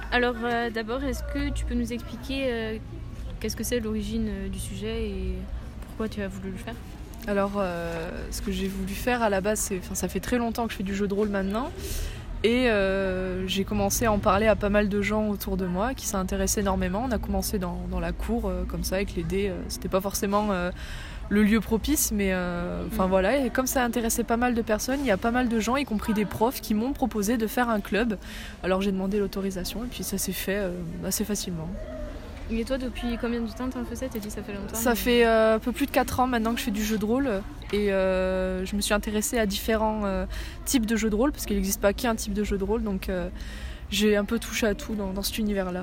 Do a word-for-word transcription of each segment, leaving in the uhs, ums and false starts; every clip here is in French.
Alors euh, d'abord, est-ce que tu peux nous expliquer euh, qu'est-ce que c'est l'origine euh, du sujet et pourquoi tu as voulu le faire ? Alors, euh, ce que j'ai voulu faire à la base, c'est, enfin, ça fait très longtemps que je fais du jeu de rôle maintenant. Et euh, j'ai commencé à en parler à pas mal de gens autour de moi qui s'intéressaient énormément. On a commencé dans, dans la cour, euh, comme ça, avec les dés. Euh, c'était pas forcément euh, le lieu propice, mais euh, enfin mmh. voilà. Et comme ça intéressait pas mal de personnes, il y a pas mal de gens, y compris des profs, qui m'ont proposé de faire un club. Alors j'ai demandé l'autorisation et puis ça s'est fait euh, assez facilement. Et toi, depuis combien de temps t'en faisais ? T'as dit ça fait longtemps ? Ça mais... fait euh, un peu plus de quatre ans maintenant que je fais du jeu de rôle et euh, je me suis intéressée à différents euh, types de jeux de rôle parce qu'il n'existe pas qu'un type de jeu de rôle, donc euh, j'ai un peu touché à tout dans, dans cet univers-là.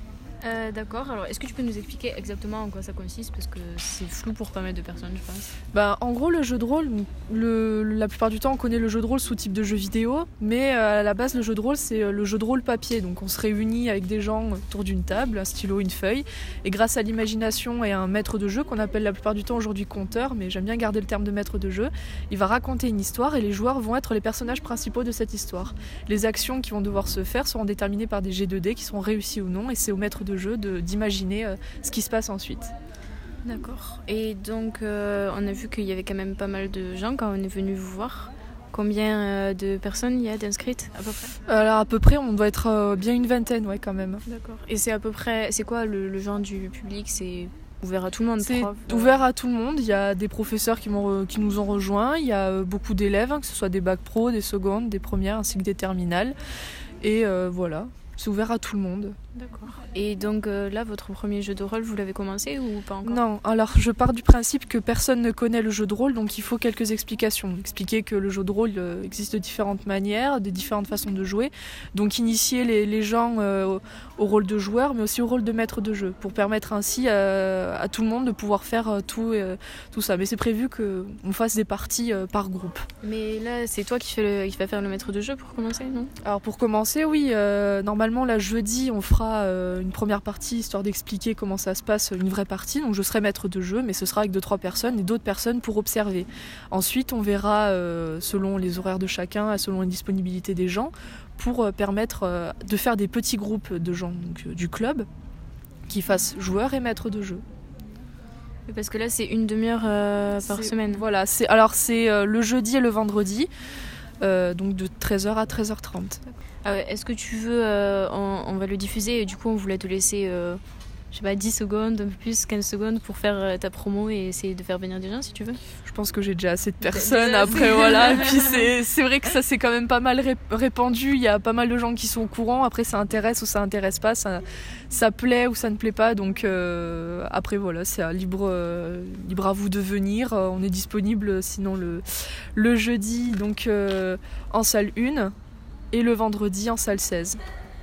Euh, d'accord, alors est-ce que tu peux nous expliquer exactement en quoi ça consiste ? Parce que c'est flou pour pas mal de personnes, je pense. Ben, en gros, le jeu de rôle, le, la plupart du temps on connaît le jeu de rôle sous type de jeu vidéo, mais à la base le jeu de rôle c'est le jeu de rôle papier. Donc on se réunit avec des gens autour d'une table, un stylo, une feuille, et grâce à l'imagination et à un maître de jeu qu'on appelle la plupart du temps aujourd'hui conteur, mais j'aime bien garder le terme de maître de jeu, il va raconter une histoire et les joueurs vont être les personnages principaux de cette histoire. Les actions qui vont devoir se faire seront déterminées par des jets de dés qui seront réussis ou non, et c'est au maître de jeu de, d'imaginer euh, ce qui se passe ensuite. D'accord. Et donc, euh, on a vu qu'il y avait quand même pas mal de gens quand on est venu vous voir. Combien euh, de personnes il y a d'inscrites à peu près ? Alors à peu près, on doit être euh, bien une vingtaine, ouais, quand même. D'accord. Et c'est à peu près, c'est quoi le, le genre du public ? C'est ouvert à tout le monde ? C'est prof, euh... ouvert à tout le monde. Il y a des professeurs qui, m'ont, qui nous ont rejoints. Il y a euh, beaucoup d'élèves, hein, que ce soit des bacs pro, des secondes, des premières, ainsi que des terminales. Et euh, voilà. C'est ouvert à tout le monde. D'accord. Et donc euh, là, votre premier jeu de rôle, vous l'avez commencé ou pas encore ? Non, alors je pars du principe que personne ne connaît le jeu de rôle, donc il faut quelques explications. Expliquer que le jeu de rôle euh, existe de différentes manières, de différentes façons de jouer. Donc initier les, les gens euh, au, au rôle de joueur, mais aussi au rôle de maître de jeu, pour permettre ainsi euh, à tout le monde de pouvoir faire euh, tout, euh, tout ça. Mais c'est prévu qu'on fasse des parties euh, par groupe. Mais là, c'est toi qui, fais le, qui vas faire le maître de jeu pour commencer, non ? Alors pour commencer, oui. Euh, normalement, là, jeudi, on fera euh, une première partie, histoire d'expliquer comment ça se passe, une vraie partie. Donc je serai maître de jeu, mais ce sera avec deux, trois personnes et d'autres personnes pour observer. Ensuite, on verra, euh, selon les horaires de chacun, selon les disponibilités des gens, pour euh, permettre euh, de faire des petits groupes de gens donc, euh, du club qui fassent joueurs et maîtres de jeu. Parce que là, c'est une demi-heure euh, par c'est, semaine. Voilà, c'est, alors c'est euh, le jeudi et le vendredi, euh, donc de treize heures à treize heures trente. Ah ouais, est-ce que tu veux, euh, on, on va le diffuser et du coup on voulait te laisser, euh, je sais pas, dix secondes, un peu plus, quinze secondes pour faire euh, ta promo et essayer de faire venir des gens si tu veux ? Je pense que j'ai déjà assez de personnes après, voilà. Et puis c'est, c'est vrai que ça s'est quand même pas mal répandu, il y a pas mal de gens qui sont au courant, après ça intéresse ou ça intéresse pas, ça, ça plaît ou ça ne plaît pas, donc euh, après voilà, c'est à libre, euh, libre à vous de venir, on est disponible sinon le, le jeudi donc euh, en salle un. Et le vendredi en salle seize.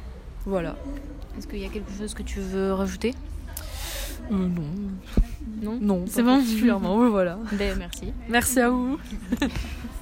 Voilà. Est-ce qu'il y a quelque chose que tu veux rajouter ? euh, Non. Non, non c'est bon. Particulièrement, oui, voilà. Ben, merci. Merci à vous.